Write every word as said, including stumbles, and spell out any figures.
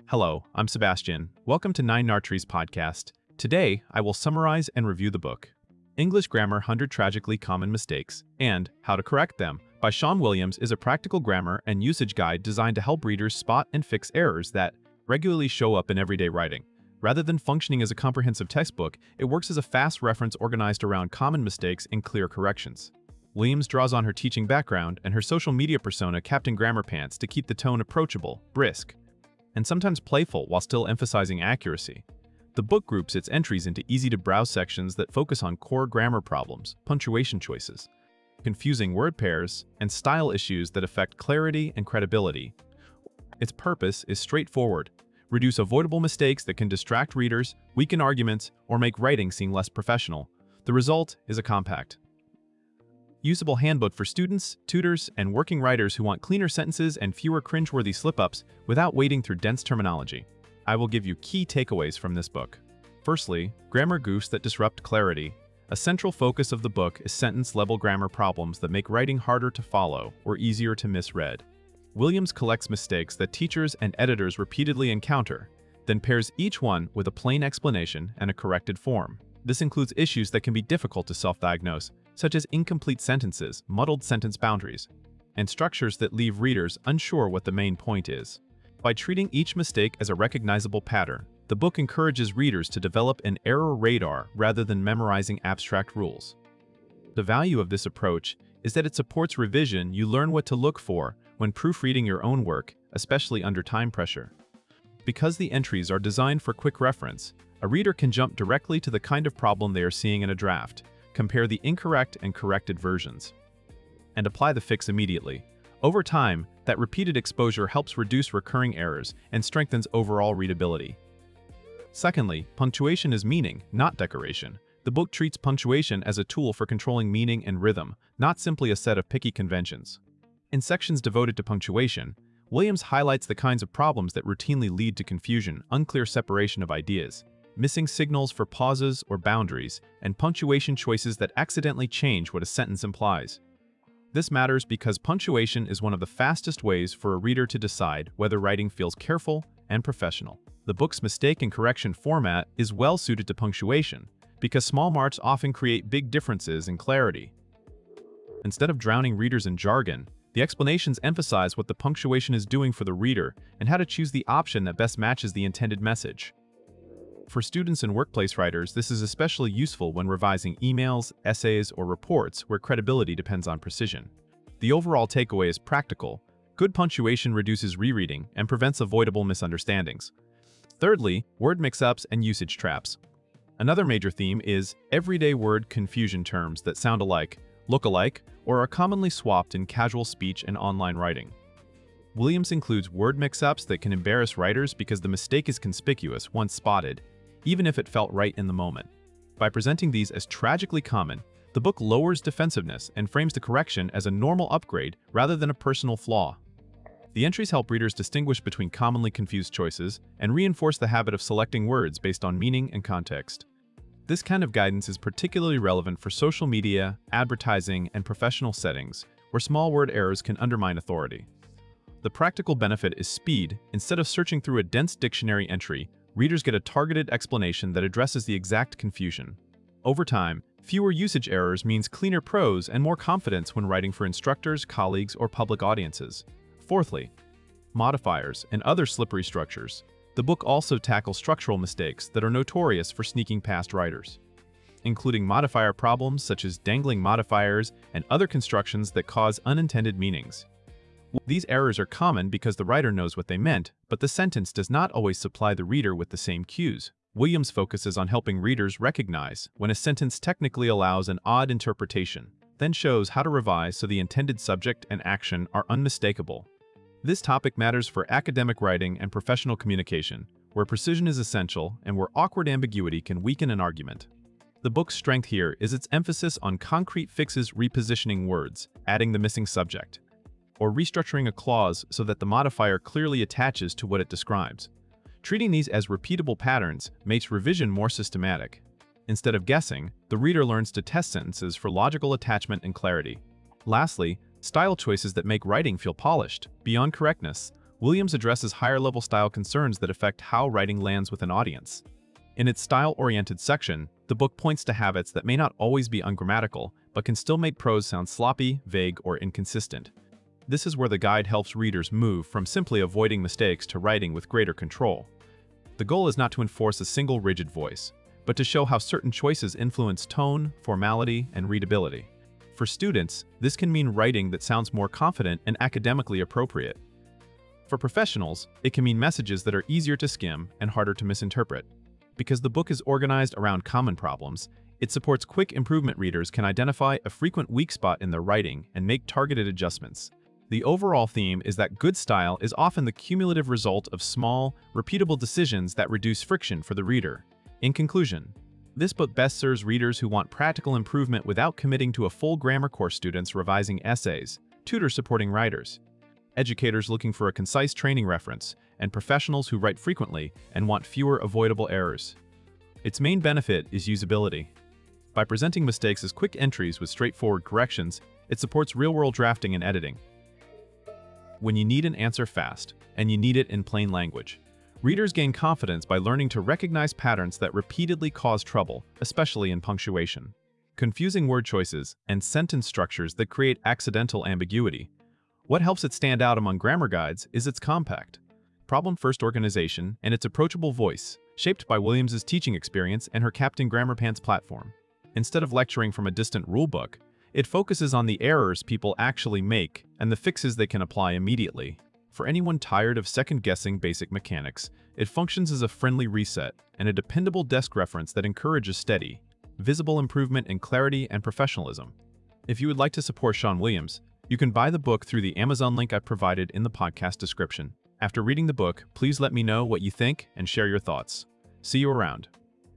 Hello, I'm Sebastian. Welcome to Nine Nartree's podcast. Today, I will summarize and review the book, English Grammar one hundred Tragically Common Mistakes, and How to Correct Them, by Sean Williams is a practical grammar and usage guide designed to help readers spot and fix errors that regularly show up in everyday writing. Rather than functioning as a comprehensive textbook, it works as a fast reference organized around common mistakes and clear corrections. Williams draws on her teaching background and her social media persona, Captain Grammar Pants, to keep the tone approachable, brisk, and sometimes playful while still emphasizing accuracy. The book groups its entries into easy-to-browse sections that focus on core grammar problems, punctuation choices, confusing word pairs, and style issues that affect clarity and credibility. Its purpose is straightforward: reduce avoidable mistakes that can distract readers, weaken arguments, or make writing seem less professional. The result is a compact, usable handbook for students, tutors, and working writers who want cleaner sentences and fewer cringeworthy slip-ups without wading through dense terminology. I will give you key takeaways from this book. Firstly, grammar goofs that disrupt clarity. A central focus of the book is sentence-level grammar problems that make writing harder to follow or easier to misread. Williams collects mistakes that teachers and editors repeatedly encounter, then pairs each one with a plain explanation and a corrected form. This includes issues that can be difficult to self-diagnose, such as incomplete sentences, muddled sentence boundaries, and structures that leave readers unsure what the main point is. By treating each mistake as a recognizable pattern, the book encourages readers to develop an error radar rather than memorizing abstract rules. The value of this approach is that it supports revision. You learn what to look for when proofreading your own work, especially under time pressure. Because the entries are designed for quick reference, a reader can jump directly to the kind of problem they are seeing in a draft, compare the incorrect and corrected versions, and apply the fix immediately. Over time, that repeated exposure helps reduce recurring errors and strengthens overall readability. Secondly, punctuation is meaning, not decoration. The book treats punctuation as a tool for controlling meaning and rhythm, not simply a set of picky conventions. In sections devoted to punctuation, Williams highlights the kinds of problems that routinely lead to confusion, unclear separation of ideas, missing signals for pauses or boundaries, and punctuation choices that accidentally change what a sentence implies. This matters because punctuation is one of the fastest ways for a reader to decide whether writing feels careful and professional. The book's mistake and correction format is well suited to punctuation because small marks often create big differences in clarity. Instead of drowning readers in jargon, the explanations emphasize what the punctuation is doing for the reader and how to choose the option that best matches the intended message. For students and workplace writers, this is especially useful when revising emails, essays, or reports where credibility depends on precision. The overall takeaway is practical. Good punctuation reduces rereading and prevents avoidable misunderstandings. Thirdly, word mix-ups and usage traps. Another major theme is everyday word confusion. Terms that sound alike, look alike, or are commonly swapped in casual speech and online writing. Williams includes word mix-ups that can embarrass writers because the mistake is conspicuous once spotted, even if it felt right in the moment. By presenting these as tragically common, the book lowers defensiveness and frames the correction as a normal upgrade rather than a personal flaw. The entries help readers distinguish between commonly confused choices and reinforce the habit of selecting words based on meaning and context. This kind of guidance is particularly relevant for social media, advertising, and professional settings, where small word errors can undermine authority. The practical benefit is speed. Instead of searching through a dense dictionary entry, readers get a targeted explanation that addresses the exact confusion. Over time, fewer usage errors means cleaner prose and more confidence when writing for instructors, colleagues, or public audiences. Fourthly, modifiers and other slippery structures. The book also tackles structural mistakes that are notorious for sneaking past writers, including modifier problems such as dangling modifiers and other constructions that cause unintended meanings. These errors are common because the writer knows what they meant, but the sentence does not always supply the reader with the same cues. Williams focuses on helping readers recognize when a sentence technically allows an odd interpretation, then shows how to revise so the intended subject and action are unmistakable. This topic matters for academic writing and professional communication, where precision is essential and where awkward ambiguity can weaken an argument. The book's strength here is its emphasis on concrete fixes, repositioning words, adding the missing subject, or restructuring a clause so that the modifier clearly attaches to what it describes. Treating these as repeatable patterns makes revision more systematic. Instead of guessing, the reader learns to test sentences for logical attachment and clarity. Lastly, style choices that make writing feel polished. Beyond correctness, Williams addresses higher-level style concerns that affect how writing lands with an audience. In its style-oriented section, the book points to habits that may not always be ungrammatical, but can still make prose sound sloppy, vague, or inconsistent. This is where the guide helps readers move from simply avoiding mistakes to writing with greater control. The goal is not to enforce a single rigid voice, but to show how certain choices influence tone, formality, and readability. For students, this can mean writing that sounds more confident and academically appropriate. For professionals, it can mean messages that are easier to skim and harder to misinterpret. Because the book is organized around common problems, it supports quick improvement. Readers can identify a frequent weak spot in their writing and make targeted adjustments. The overall theme is that good style is often the cumulative result of small, repeatable decisions that reduce friction for the reader. In conclusion, this book best serves readers who want practical improvement without committing to a full grammar course, students revising essays, tutors supporting writers, educators looking for a concise training reference, and professionals who write frequently and want fewer avoidable errors. Its main benefit is usability. By presenting mistakes as quick entries with straightforward corrections, it supports real-world drafting and editing. When you need an answer fast, and you need it in plain language, readers gain confidence by learning to recognize patterns that repeatedly cause trouble, especially in punctuation, confusing word choices, and sentence structures that create accidental ambiguity. What helps it stand out among grammar guides is its compact, problem-first organization and its approachable voice, shaped by Williams's teaching experience and her Captain Grammar Pants platform. Instead of lecturing from a distant rulebook, it focuses on the errors people actually make and the fixes they can apply immediately. For anyone tired of second-guessing basic mechanics, it functions as a friendly reset and a dependable desk reference that encourages steady, visible improvement in clarity and professionalism. If you would like to support Sean Williams, you can buy the book through the Amazon link I provided in the podcast description. After reading the book, please let me know what you think and share your thoughts. See you around.